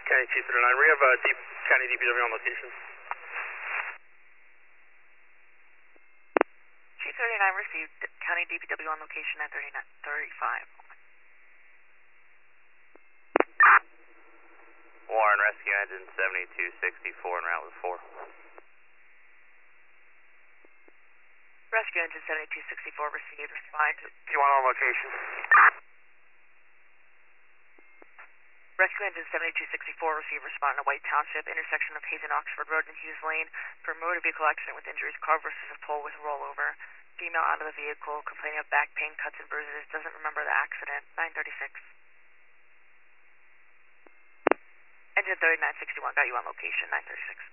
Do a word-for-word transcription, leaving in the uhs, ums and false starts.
County two thirty-nine, we have uh, D County D P W on location. two thirty-nine received, County D P W on location at thirty-nine thirty-five. Warren, rescue engine seventy-two sixty-four en route with four. Rescue engine seventy-two sixty-four received, respond to... P one on location. Rescue engine seventy-two sixty-four received, respond to White Township, intersection of Hayes and Oxford Road and Hughes Lane for a motor vehicle accident with injuries, car versus a pole with rollover. Female out of the vehicle, complaining of back pain, cuts and bruises, doesn't remember the accident, nine thirty-six. Engine thirty-nine sixty-one got you on location, nine thirty-six.